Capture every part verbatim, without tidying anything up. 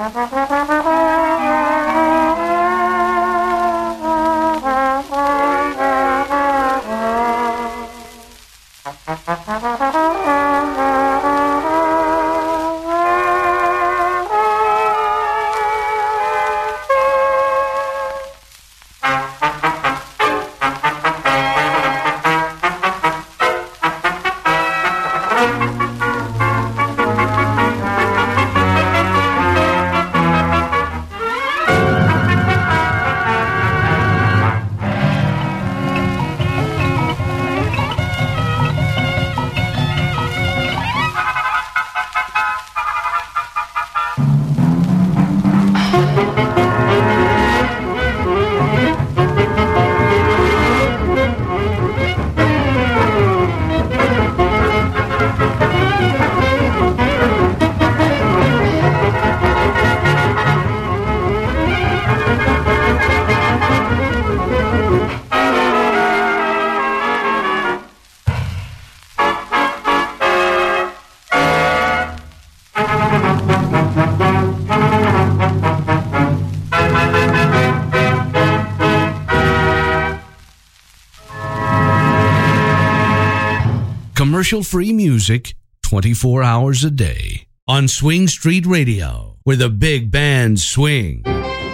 Commercial-free music twenty-four hours a day on Swing Street Radio, where the big bands swing.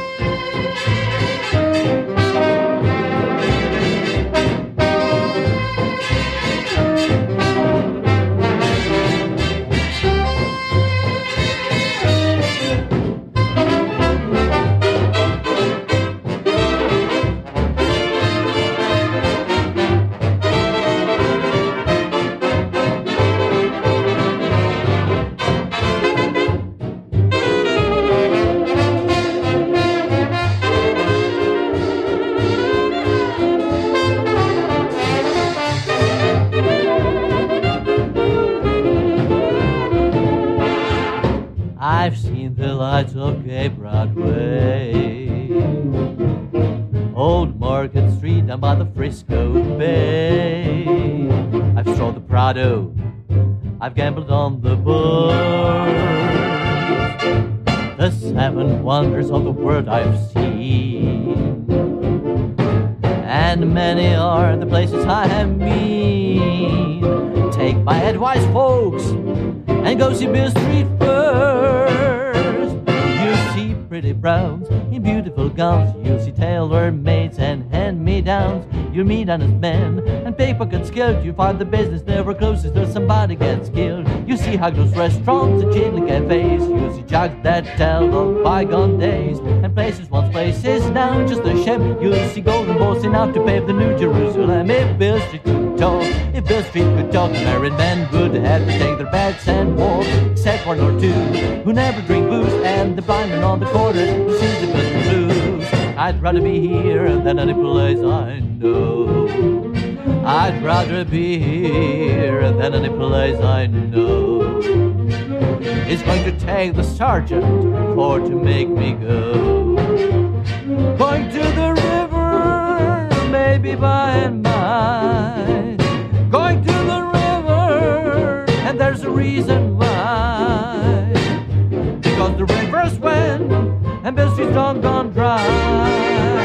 I've seen the lights of gay Broadway, Old Market Street down by the Frisco Bay. I've strolled the Prado, I've gambled on the books. The seven wonders of the world I've seen, and many are the places I have been. Take my advice, folks, and go see Bill Street first. You see pretty browns in beautiful gowns. You see tailor-mades and hand-me-downs. You'll meet honest men and pickpockets skilled. You find the business never closes till somebody gets killed. You see hug-nose restaurants and chilling cafes. You see jugs that tell of bygone days, and places once places now just a shame. You see golden balls enough to pave the New Jerusalem. If Bill Street could talk, if Bill Street could talk, married men would have to take their beds and walk. Except one or two who never drink booze, and the blind man on the corner who sees the Christmas blues. I'd rather be here than any place I know. I'd rather be here than any place I know. It's going to take the sergeant for to make me go. Going to the river, maybe by and by. Going to the river, and there's a reason why. Because the river's wet, and Bill Street's long gone dry.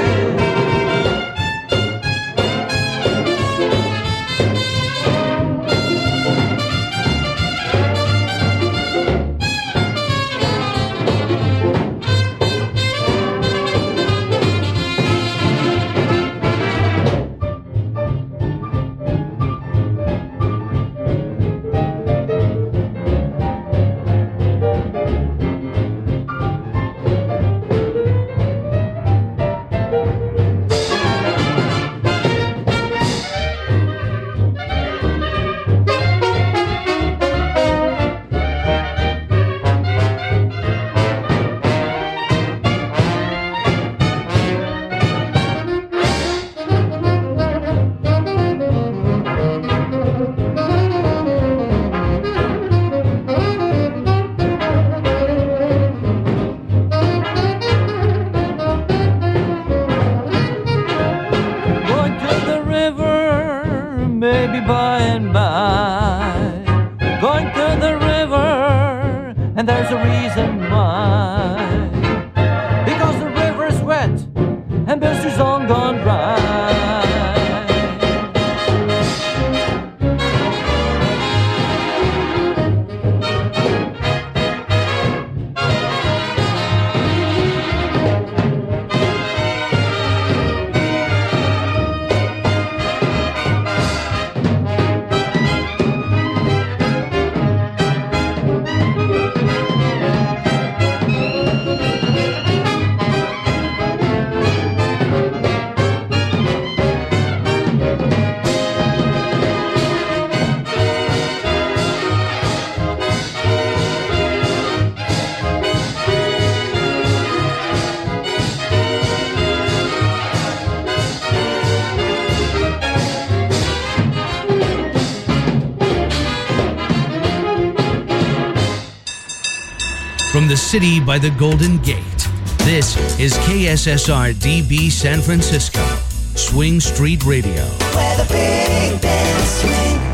And there's a reason why. from the city by the Golden Gate, this is K S S R D B San Francisco, Swing Street Radio. Where the big bands swing.